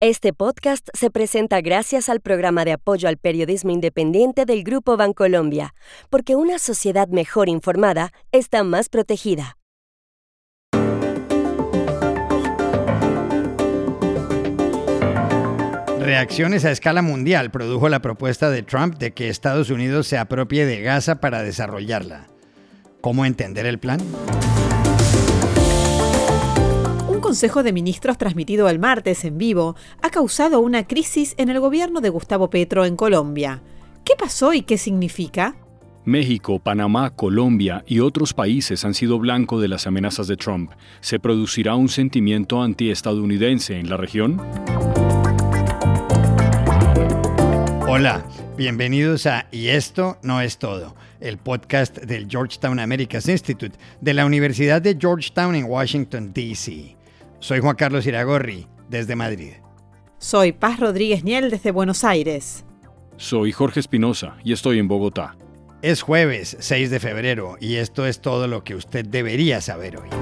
Este podcast se presenta gracias al programa de apoyo al periodismo independiente del Grupo Bancolombia, porque una sociedad mejor informada está más protegida. Reacciones a escala mundial produjo la propuesta de Trump de que Estados Unidos se apropie de Gaza para desarrollarla. ¿Cómo entender el plan? Un Consejo de Ministros transmitido el martes en vivo ha causado una crisis en el gobierno de Gustavo Petro en Colombia. ¿Qué pasó y qué significa? México, Panamá, Colombia y otros países han sido blanco de las amenazas de Trump. ¿Se producirá un sentimiento antiestadounidense en la región? Hola, bienvenidos a Y esto no es todo, el podcast del Georgetown Americas Institute de la Universidad de Georgetown en Washington, D.C. Soy Juan Carlos Iragorri, desde Madrid. Soy Paz Rodríguez Niel, desde Buenos Aires. Soy Jorge Espinosa y estoy en Bogotá. Es jueves 6 de febrero y esto es todo lo que usted debería saber hoy.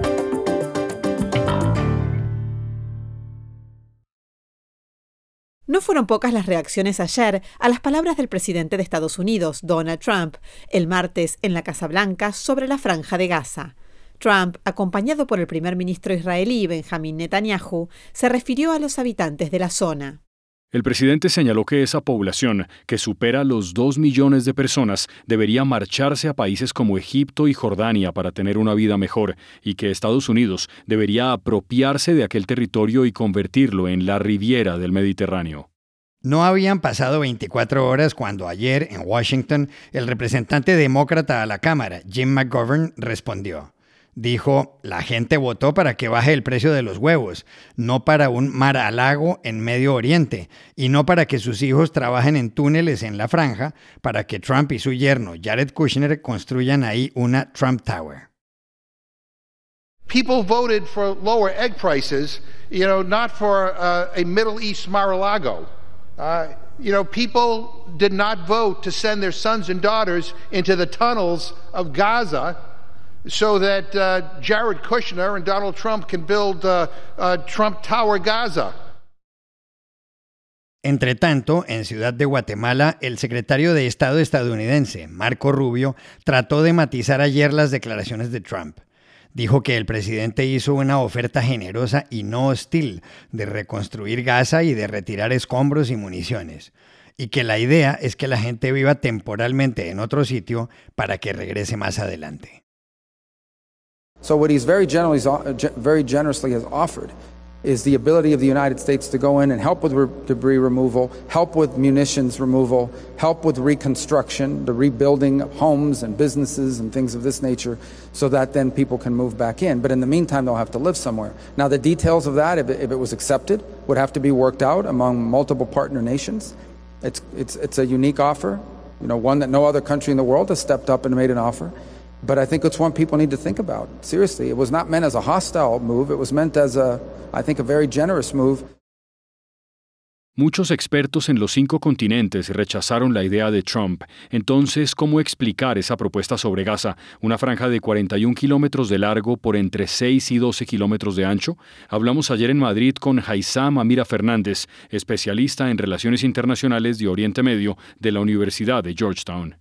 No fueron pocas las reacciones ayer a las palabras del presidente de Estados Unidos, Donald Trump, el martes en la Casa Blanca sobre la Franja de Gaza. Trump, acompañado por el primer ministro israelí Benjamin Netanyahu, se refirió a los habitantes de la zona. El presidente señaló que esa población, que supera los 2 millones de personas, debería marcharse a países como Egipto y Jordania para tener una vida mejor, y que Estados Unidos debería apropiarse de aquel territorio y convertirlo en la Riviera del Mediterráneo. No habían pasado 24 horas cuando ayer, en Washington, el representante demócrata a la Cámara, Jim McGovern, respondió. Dijo, la gente votó para que baje el precio de los huevos, no para un Mar-a-Lago en Medio Oriente, y no para que sus hijos trabajen en túneles en la franja, para que Trump y su yerno Jared Kushner construyan ahí una Trump Tower. People voted for lower egg prices, not for a Middle East Mar-a-Lago. People did not vote to send their sons and daughters into the tunnels of Gaza so that Jared Kushner and Donald Trump can build Trump Tower Gaza. Entre tanto, en Ciudad de Guatemala, el secretario de Estado estadounidense, Marco Rubio, trató de matizar ayer las declaraciones de Trump. Dijo que el presidente hizo una oferta generosa y no hostil de reconstruir Gaza y de retirar escombros y municiones, y que la idea es que la gente viva temporalmente en otro sitio para que regrese más adelante. So what he's very generously has offered is the ability of the United States to go in and help with debris removal, help with munitions removal, help with reconstruction, the rebuilding of homes and businesses and things of this nature, so that then people can move back in. But in the meantime, they'll have to live somewhere. Now, the details of that, if it was accepted, would have to be worked out among multiple partner nations. It's a unique offer, one that no other country in the world has stepped up and made an offer. But I think it's one people need to think about. Seriously, it was not meant as a hostile move. It was meant as a very generous move. Muchos expertos en los 5 continentes rechazaron la idea de Trump. Entonces, ¿cómo explicar esa propuesta sobre Gaza? Una franja de 41 kilómetros de largo por entre 6 y 12 kilómetros de ancho. Hablamos ayer en Madrid con Haysam Amira Fernández, especialista en relaciones internacionales de Oriente Medio de la Universidad de Georgetown.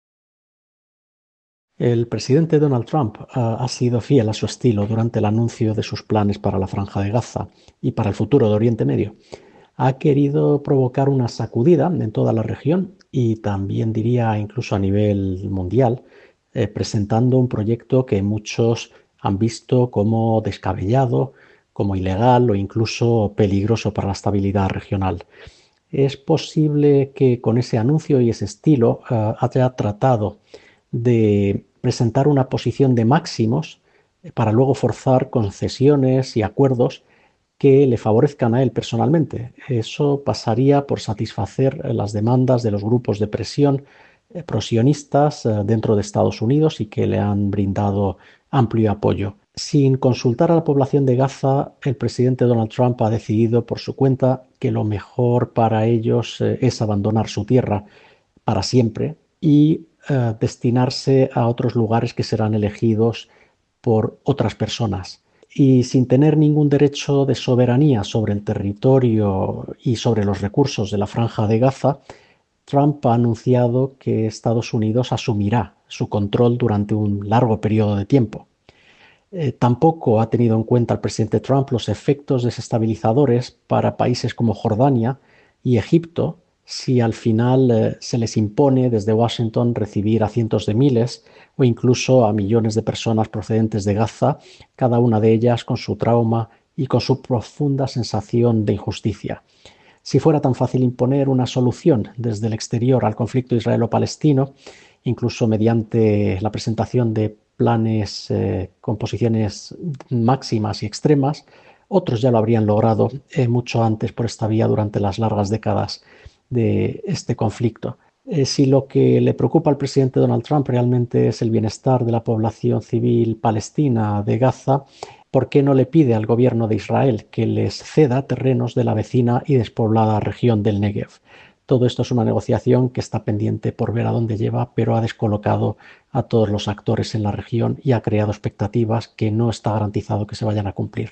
El presidente Donald Trump ha sido fiel a su estilo durante el anuncio de sus planes para la Franja de Gaza y para el futuro de Oriente Medio. Ha querido provocar una sacudida en toda la región y también diría incluso a nivel mundial, presentando un proyecto que muchos han visto como descabellado, como ilegal o incluso peligroso para la estabilidad regional. Es posible que con ese anuncio y ese estilo haya tratado de presentar una posición de máximos para luego forzar concesiones y acuerdos que le favorezcan a él personalmente. Eso pasaría por satisfacer las demandas de los grupos de presión prosionistas dentro de Estados Unidos y que le han brindado amplio apoyo. Sin consultar a la población de Gaza, el presidente Donald Trump ha decidido por su cuenta que lo mejor para ellos es abandonar su tierra para siempre y destinarse a otros lugares que serán elegidos por otras personas. Y sin tener ningún derecho de soberanía sobre el territorio y sobre los recursos de la Franja de Gaza, Trump ha anunciado que Estados Unidos asumirá su control durante un largo periodo de tiempo. Tampoco ha tenido en cuenta el presidente Trump los efectos desestabilizadores para países como Jordania y Egipto si al final se les impone desde Washington recibir a cientos de miles o incluso a millones de personas procedentes de Gaza, cada una de ellas con su trauma y con su profunda sensación de injusticia. Si fuera tan fácil imponer una solución desde el exterior al conflicto israelo-palestino, incluso mediante la presentación de planes con posiciones máximas y extremas, otros ya lo habrían logrado mucho antes por esta vía durante las largas décadas de este conflicto. Si lo que le preocupa al presidente Donald Trump realmente es el bienestar de la población civil palestina de Gaza, ¿por qué no le pide al gobierno de Israel que les ceda terrenos de la vecina y despoblada región del Negev? Todo esto es una negociación que está pendiente por ver a dónde lleva, pero ha descolocado a todos los actores en la región y ha creado expectativas que no está garantizado que se vayan a cumplir.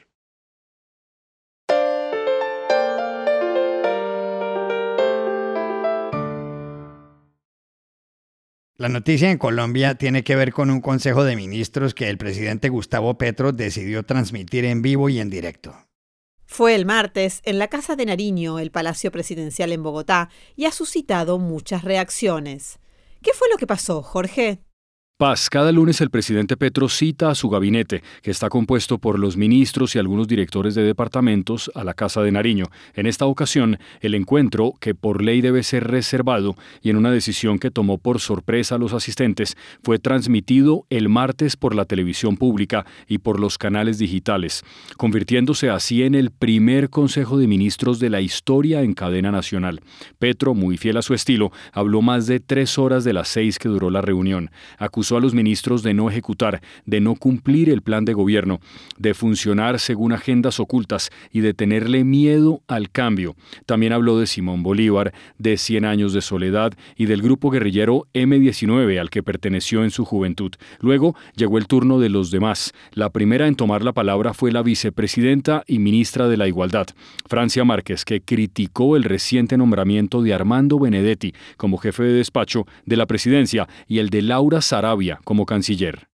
La noticia en Colombia tiene que ver con un consejo de ministros que el presidente Gustavo Petro decidió transmitir en vivo y en directo. Fue el martes en la Casa de Nariño, el Palacio Presidencial en Bogotá, y ha suscitado muchas reacciones. ¿Qué fue lo que pasó, Jorge? Paz, cada lunes el presidente Petro cita a su gabinete, que está compuesto por los ministros y algunos directores de departamentos, a la Casa de Nariño. En esta ocasión, el encuentro, que por ley debe ser reservado y en una decisión que tomó por sorpresa a los asistentes, fue transmitido el martes por la televisión pública y por los canales digitales, convirtiéndose así en el primer Consejo de Ministros de la historia en cadena nacional. Petro, muy fiel a su estilo, habló más de 3 horas de las 6 que duró la reunión. Acusó a los ministros de no ejecutar, de no cumplir el plan de gobierno, de funcionar según agendas ocultas y de tenerle miedo al cambio. También habló de Simón Bolívar, de 100 años de soledad y del grupo guerrillero M-19 al que perteneció en su juventud. Luego llegó el turno de los demás. La primera en tomar la palabra fue la vicepresidenta y ministra de la Igualdad, Francia Márquez, que criticó el reciente nombramiento de Armando Benedetti como jefe de despacho de la presidencia y el de Laura Sarabia como canciller.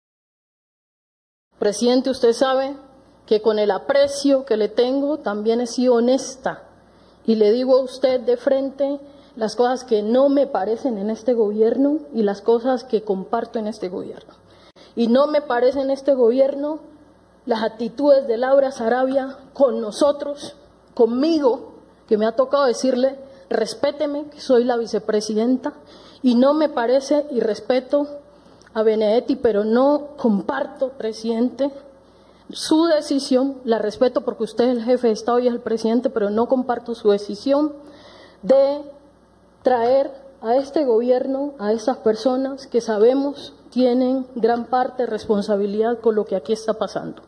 Presidente, usted sabe que con el aprecio que le tengo también he sido honesta y le digo a usted de frente las cosas que no me parecen en este gobierno y las cosas que comparto en este gobierno. Y no me parecen en este gobierno las actitudes de Laura Sarabia con nosotros, conmigo, que me ha tocado decirle, respéteme, que soy la vicepresidenta, y no me parece y respeto a Benedetti, pero no comparto, presidente, su decisión. La respeto porque usted es el jefe de Estado y es el presidente, pero no comparto su decisión de traer a este gobierno a esas personas que sabemos tienen gran parte de responsabilidad con lo que aquí está pasando.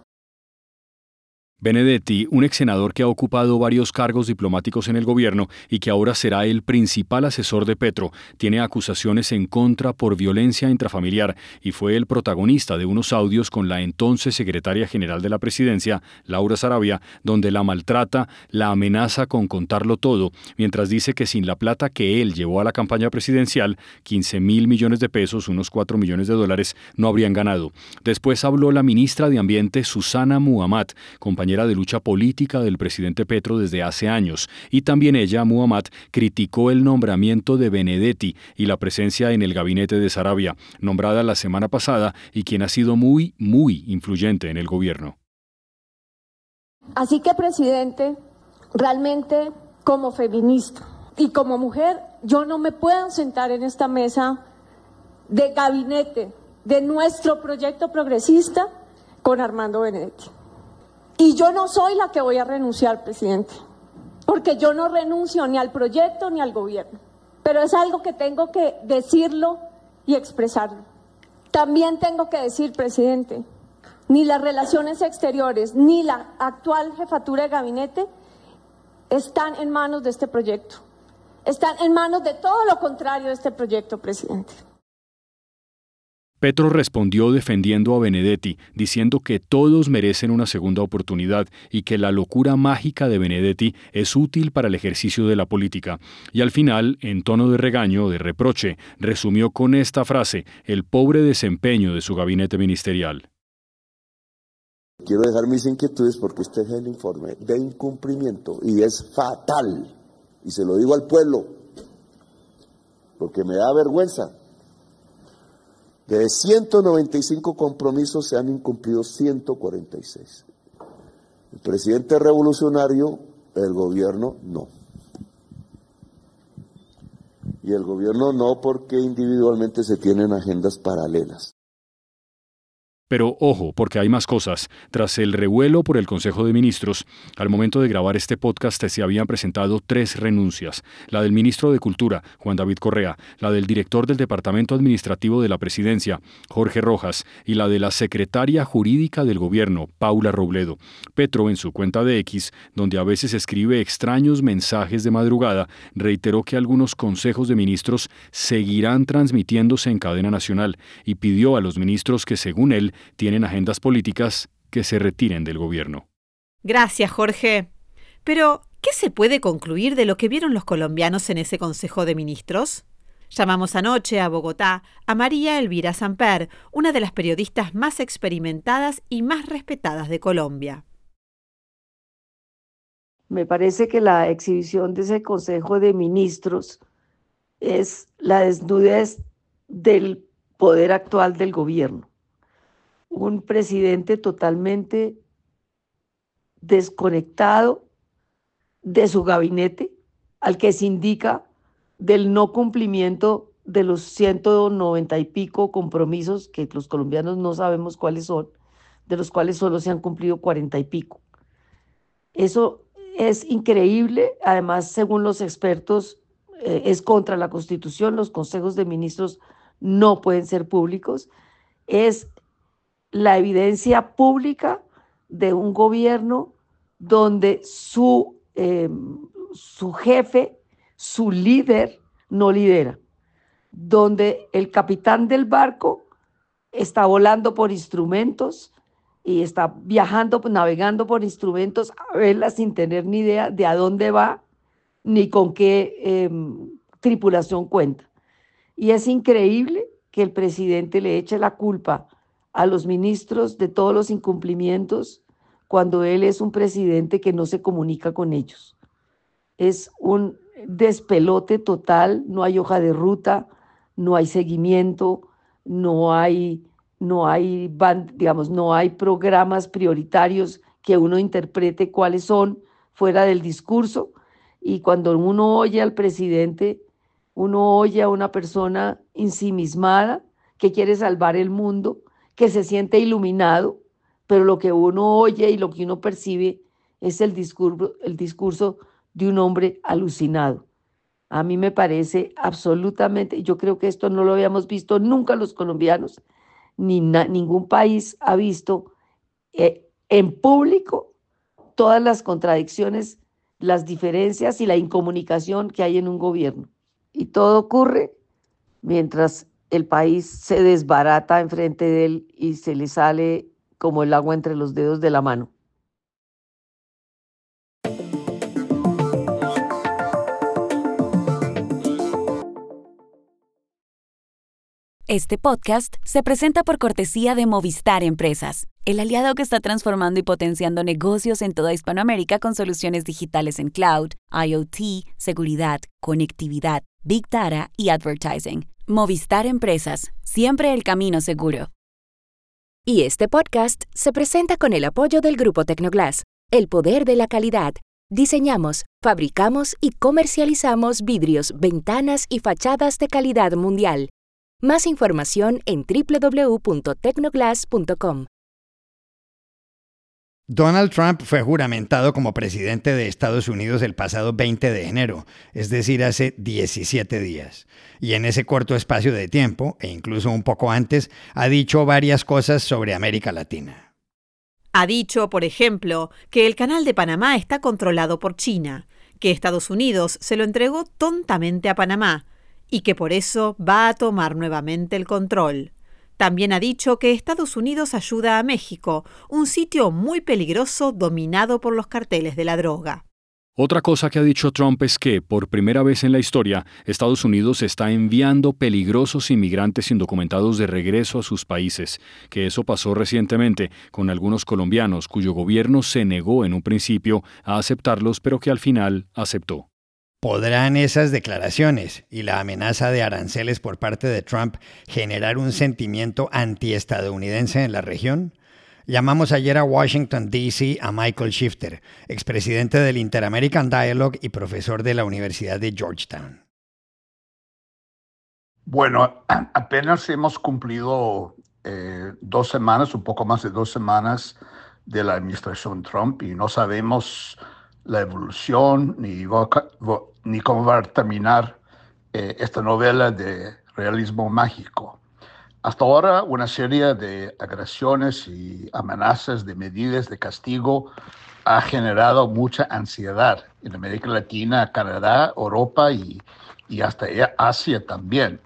Benedetti, un ex senador que ha ocupado varios cargos diplomáticos en el gobierno y que ahora será el principal asesor de Petro, tiene acusaciones en contra por violencia intrafamiliar y fue el protagonista de unos audios con la entonces secretaria general de la presidencia, Laura Sarabia, donde la maltrata, la amenaza con contarlo todo, mientras dice que sin la plata que él llevó a la campaña presidencial, 15.000 millones de pesos, unos 4 millones de dólares, no habrían ganado. Después habló la ministra de Ambiente, Susana Muhammad, compañera de lucha política del presidente Petro desde hace años, y también ella, Muhammad, criticó el nombramiento de Benedetti y la presencia en el gabinete de Sarabia, nombrada la semana pasada y quien ha sido muy influyente en el gobierno. Así que, presidente, realmente como feminista y como mujer, yo no me puedo sentar en esta mesa de gabinete de nuestro proyecto progresista con Armando Benedetti. Y yo no soy la que voy a renunciar, presidente, porque yo no renuncio ni al proyecto ni al gobierno. Pero es algo que tengo que decirlo y expresarlo. También tengo que decir, presidente, ni las relaciones exteriores ni la actual jefatura de gabinete están en manos de este proyecto. Están en manos de todo lo contrario de este proyecto, presidente. Petro respondió defendiendo a Benedetti, diciendo que todos merecen una segunda oportunidad y que la locura mágica de Benedetti es útil para el ejercicio de la política. Y al final, en tono de regaño, de reproche, resumió con esta frase el pobre desempeño de su gabinete ministerial. Quiero dejar mis inquietudes porque este es el informe de incumplimiento y es fatal. Y se lo digo al pueblo, porque me da vergüenza. De 195 compromisos se han incumplido 146. El presidente es revolucionario, el gobierno no. Y el gobierno no porque individualmente se tienen agendas paralelas. Pero ojo, porque hay más cosas. Tras el revuelo por el Consejo de Ministros, al momento de grabar este podcast se habían presentado 3 renuncias. La del ministro de Cultura, Juan David Correa, la del director del Departamento Administrativo de la Presidencia, Jorge Rojas, y la de la secretaria jurídica del gobierno, Paula Robledo. Petro, en su cuenta de X, donde a veces escribe extraños mensajes de madrugada, reiteró que algunos consejos de ministros seguirán transmitiéndose en cadena nacional y pidió a los ministros que, según él, tienen agendas políticas que se retiren del gobierno. Gracias, Jorge. Pero, ¿qué se puede concluir de lo que vieron los colombianos en ese Consejo de Ministros? Llamamos anoche a Bogotá a María Elvira Samper, una de las periodistas más experimentadas y más respetadas de Colombia. Me parece que la exhibición de ese Consejo de Ministros es la desnudez del poder actual del gobierno. Un presidente totalmente desconectado de su gabinete, al que se indica del no cumplimiento de los 190 y pico compromisos, que los colombianos no sabemos cuáles son, de los cuales solo se han cumplido 40 y pico. Eso es increíble. Además, según los expertos, es contra la Constitución. Los consejos de ministros no pueden ser públicos. Es la evidencia pública de un gobierno donde su jefe, su líder, no lidera, donde el capitán del barco está volando por instrumentos y está viajando, navegando por instrumentos a verla sin tener ni idea de a dónde va ni con qué tripulación cuenta. Y es increíble que el presidente le eche la culpa a los ministros de todos los incumplimientos cuando él es un presidente que no se comunica con ellos. Es un despelote total, no hay hoja de ruta, no hay seguimiento, no hay programas prioritarios que uno interprete cuáles son fuera del discurso. Y cuando uno oye al presidente, uno oye a una persona ensimismada que quiere salvar el mundo, que se siente iluminado, pero lo que uno oye y lo que uno percibe es el discurso de un hombre alucinado. A mí me parece absolutamente, yo creo que esto no lo habíamos visto nunca los colombianos, ningún país ha visto en público todas las contradicciones, las diferencias y la incomunicación que hay en un gobierno. Y todo ocurre mientras el país se desbarata enfrente de él y se le sale como el agua entre los dedos de la mano. Este podcast se presenta por cortesía de Movistar Empresas, el aliado que está transformando y potenciando negocios en toda Hispanoamérica con soluciones digitales en cloud, IoT, seguridad, conectividad, Big Data y advertising. Movistar Empresas, siempre el camino seguro. Y este podcast se presenta con el apoyo del Grupo Tecnoglass, el poder de la calidad. Diseñamos, fabricamos y comercializamos vidrios, ventanas y fachadas de calidad mundial. Más información en www.tecnoglass.com. Donald Trump fue juramentado como presidente de Estados Unidos el pasado 20 de enero, es decir, hace 17 días. Y en ese corto espacio de tiempo, e incluso un poco antes, ha dicho varias cosas sobre América Latina. Ha dicho, por ejemplo, que el Canal de Panamá está controlado por China, que Estados Unidos se lo entregó tontamente a Panamá y que por eso va a tomar nuevamente el control. También ha dicho que Estados Unidos ayuda a México, un sitio muy peligroso dominado por los carteles de la droga. Otra cosa que ha dicho Trump es que, por primera vez en la historia, Estados Unidos está enviando peligrosos inmigrantes indocumentados de regreso a sus países, que eso pasó recientemente con algunos colombianos cuyo gobierno se negó en un principio a aceptarlos, pero que al final aceptó. ¿Podrán esas declaraciones y la amenaza de aranceles por parte de Trump generar un sentimiento antiestadounidense en la región? Llamamos ayer a Washington, D.C. a Michael Shifter, expresidente del Inter-American Dialogue y profesor de la Universidad de Georgetown. Bueno, apenas hemos cumplido 2 semanas, un poco más de 2 semanas de la administración Trump y no sabemos la evolución ni cómo va a terminar esta novela de realismo mágico. Hasta ahora, una serie de agresiones y amenazas de medidas de castigo ha generado mucha ansiedad en América Latina, Canadá, Europa y hasta Asia también.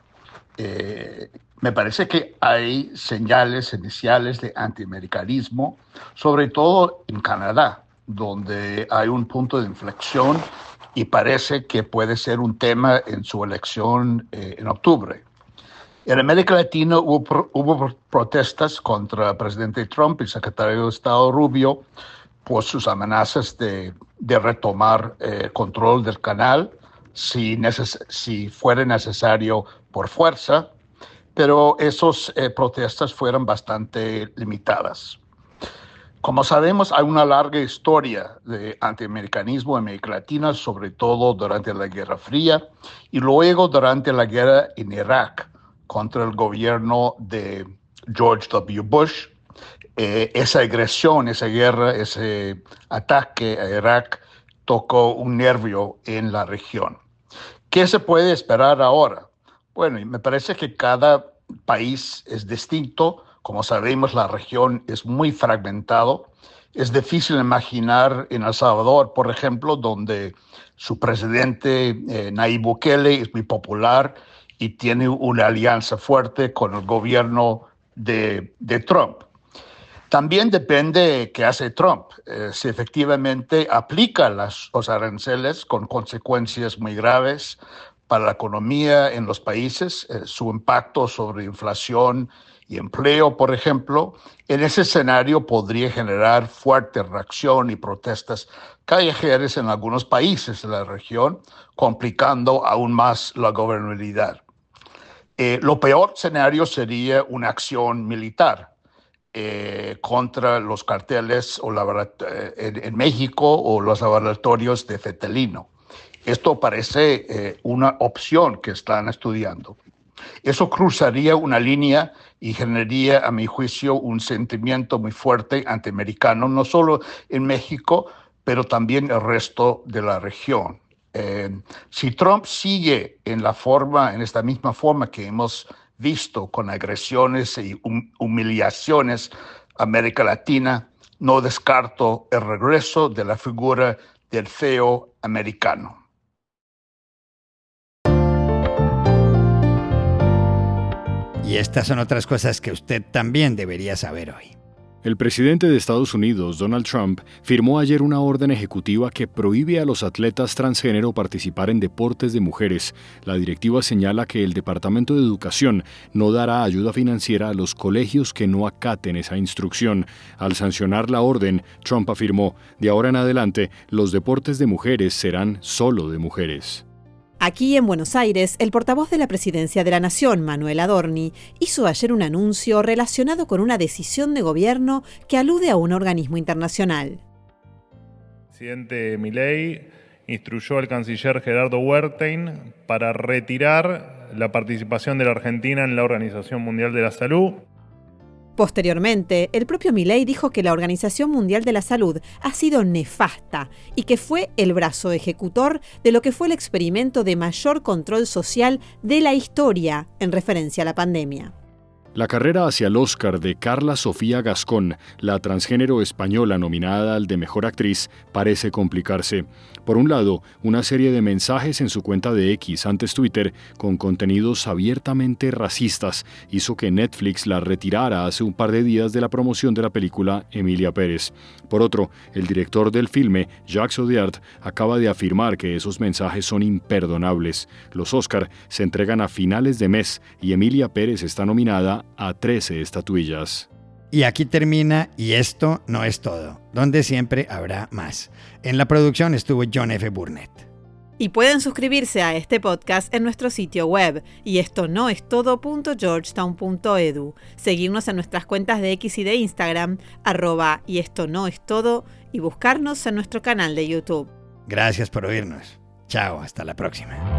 Me parece que hay señales iniciales de antiamericanismo, sobre todo en Canadá, donde hay un punto de inflexión y parece que puede ser un tema en su elección en octubre. En América Latina hubo protestas contra el presidente Trump y el secretario de Estado Rubio por sus amenazas de retomar control del canal si fuera necesario por fuerza, pero esas protestas fueron bastante limitadas. Como sabemos, hay una larga historia de antiamericanismo en América Latina, sobre todo durante la Guerra Fría y luego durante la guerra en Irak contra el gobierno de George W. Bush. Esa agresión, esa guerra, ese ataque a Irak tocó un nervio en la región. ¿Qué se puede esperar ahora? Bueno, me parece que cada país es distinto. Como sabemos, la región es muy fragmentado. Es difícil imaginar en El Salvador, por ejemplo, donde su presidente Nayib Bukele es muy popular y tiene una alianza fuerte con el gobierno de Trump. También depende qué hace Trump, si efectivamente aplica los aranceles con consecuencias muy graves para la economía en los países, su impacto sobre inflación y empleo, por ejemplo. En ese escenario podría generar fuerte reacción y protestas callejeras en algunos países de la región, complicando aún más la gobernabilidad. Lo peor escenario sería una acción militar contra los carteles en México o los laboratorios de fentanilo. Esto parece una opción que están estudiando. Eso cruzaría una línea y generaría, a mi juicio, un sentimiento muy fuerte antiamericano, no solo en México, pero también el resto de la región. Si Trump sigue en esta misma forma que hemos visto con agresiones y humillaciones a América Latina, no descarto el regreso de la figura del feo americano. Y estas son otras cosas que usted también debería saber hoy. El presidente de Estados Unidos, Donald Trump, firmó ayer una orden ejecutiva que prohíbe a los atletas transgénero participar en deportes de mujeres. La directiva señala que el Departamento de Educación no dará ayuda financiera a los colegios que no acaten esa instrucción. Al sancionar la orden, Trump afirmó, de ahora en adelante, los deportes de mujeres serán solo de mujeres. Aquí en Buenos Aires, el portavoz de la Presidencia de la Nación, Manuel Adorni, hizo ayer un anuncio relacionado con una decisión de gobierno que alude a un organismo internacional. El presidente Milei instruyó al canciller Gerardo Wertheim para retirar la participación de la Argentina en la Organización Mundial de la Salud. Posteriormente, el propio Milei dijo que la Organización Mundial de la Salud ha sido nefasta y que fue el brazo ejecutor de lo que fue el experimento de mayor control social de la historia en referencia a la pandemia. La carrera hacia el Oscar de Carla Sofía Gascón, la transgénero española nominada al de Mejor Actriz, parece complicarse. Por un lado, una serie de mensajes en su cuenta de X, antes Twitter, con contenidos abiertamente racistas, hizo que Netflix la retirara hace un par de días de la promoción de la película Emilia Pérez. Por otro, el director del filme, Jacques Audiard, acaba de afirmar que esos mensajes son imperdonables. Los Oscar se entregan a finales de mes y Emilia Pérez está nominada a 13 estatuillas. Y aquí termina Y esto no es todo, donde siempre habrá más. En la producción estuvo John F. Burnett. Y pueden suscribirse a este podcast en nuestro sitio web, y esto no es todo.georgetown.edu. Seguirnos en nuestras cuentas de X y de Instagram, @y esto no es todo, y buscarnos en nuestro canal de YouTube. Gracias por oírnos. Chao, hasta la próxima.